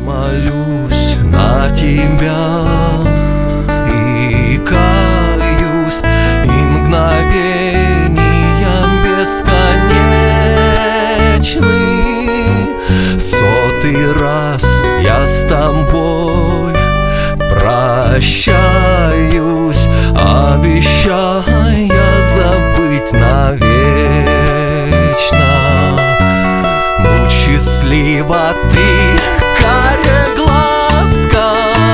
молюсь на тебя и каюсь, и мгновением бесконечны. В 100-й раз я с тобой прощаюсь, обещая забыть навечно. Будь счастлива ты, кареглазка,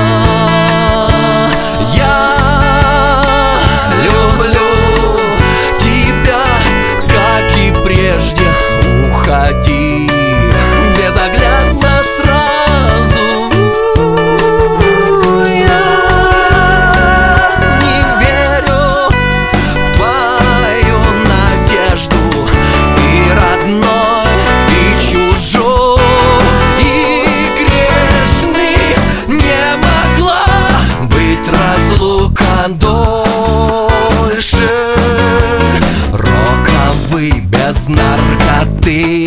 я люблю тебя, как и прежде. Уходи безоглядно сразу. Я не верю в твою надежду, и родной, и чужой, и грешный. Не могла быть разлука дольше. Роковый без наркоты